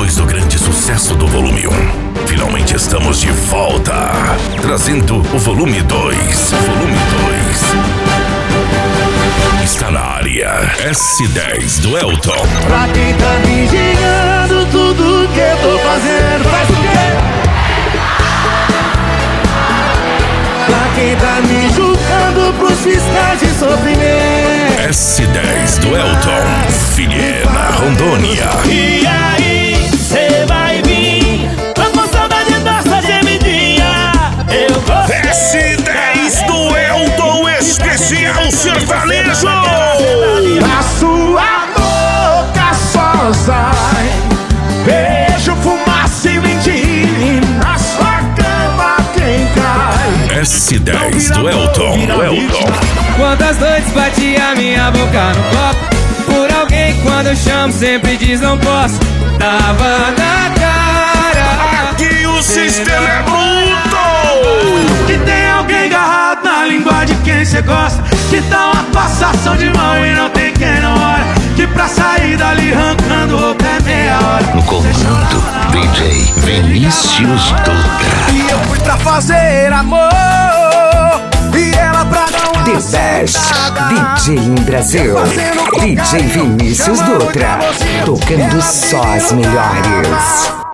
Depois do grande sucesso do volume 1, finalmente estamos de volta, trazendo o volume 2. Volume 2 está na área. S10 do Elton. Pra quem tá me engenhando, tudo que eu tô fazendo faz o quê? Pra quem tá me julgando pros fiscais de sofrimento. S10 do Elton, Vilhena, Rondônia. E aí, cê vai vir? Tô com saudade dessa gemidinha. Eu vou. S10 do Elton, especial sertanejo. A sua boca só sai beijo, fumaça e mentira. Na sua cama quem cai. S10 do Elton. Quantas noites bati a minha boca no copo por alguém, quando eu chamo sempre diz não posso. Tava na cara. Aqui o sistema é bruto. Que tem alguém agarrado na língua de quem cê gosta, que dá uma passação de mão e não tem quem não olha, que pra sair dali arrancando roupa é meia hora. No comando, DJ Vinícius Dutra. E eu fui pra fazer amor e ela pra dar uma The Best DJ em Brasil, DJ Vinícius Dutra, tocando só as melhores.